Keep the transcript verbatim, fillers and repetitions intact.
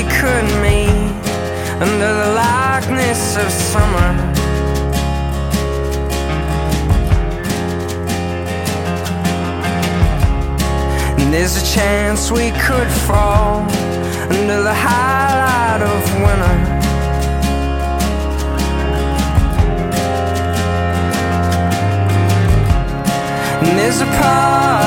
we could meet under the likeness of summer. And there's a chance we could fall under the highlight of winter. And there's a part